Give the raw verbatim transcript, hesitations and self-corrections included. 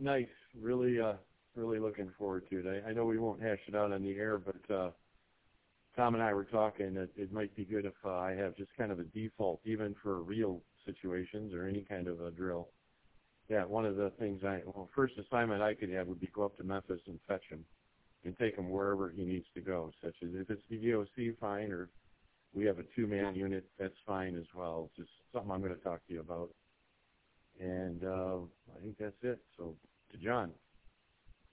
nice. Really, uh, really looking forward to it. I, I know we won't hash it out on the air, but uh, Tom and I were talking that it might be good if uh, I have just kind of a default, even for real situations or any kind of a drill. Yeah, one of the things I, well, first assignment I could have would be go up to Memphis and fetch him and take him wherever he needs to go, such as if it's the V O C, fine, or we have a two-man unit, that's fine as well. Just something I'm going to talk to you about. And uh, I think that's it. So to John.